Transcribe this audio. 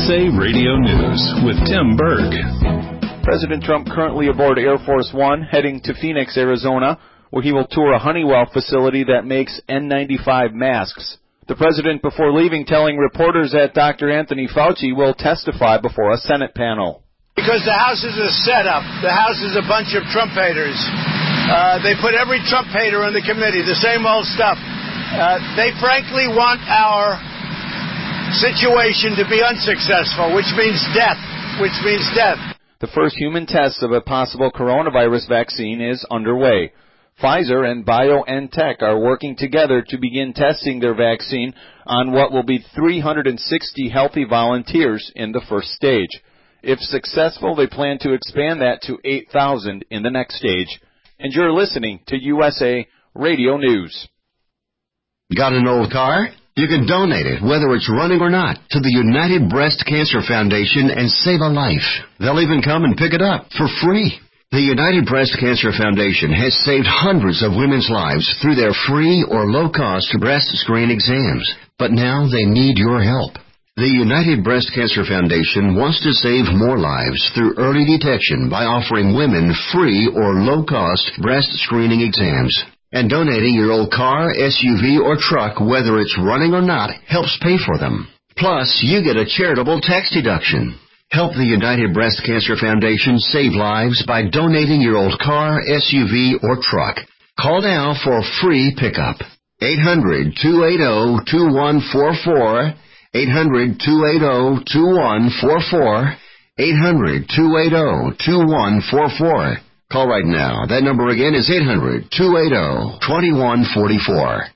USA Radio News with Tim Berg. President Trump currently aboard Air Force One, heading to Phoenix, Arizona, where he will tour a Honeywell facility that makes N95 masks. The president, before leaving, telling reporters that Dr. Anthony Fauci will testify before a Senate panel. Because the House is a setup. The House is a bunch of Trump haters. They put every Trump hater on the committee, the same old stuff. They frankly want our situation to be unsuccessful, which means death. The first human test of a possible coronavirus vaccine is underway. Pfizer and BioNTech are working together to begin testing their vaccine on what will be 360 healthy volunteers in the first stage. If successful, they plan to expand that to 8,000 in the next stage. And you're listening to USA Radio News. Got an old car? You can donate it, whether it's running or not, to the United Breast Cancer Foundation and save a life. They'll even come and pick it up for free. The United Breast Cancer Foundation has saved hundreds of women's lives through their free or low-cost breast screen exams. But now they need your help. The United Breast Cancer Foundation wants to save more lives through early detection by offering women free or low-cost breast screening exams. And donating your old car, SUV, or truck, whether it's running or not, helps pay for them. Plus, you get a charitable tax deduction. Help the United Breast Cancer Foundation save lives by donating your old car, SUV, or truck. Call now for a free pickup. 800-280-2144. 800-280-2144. 800-280-2144. Call right now. That number again is 800-280-2144.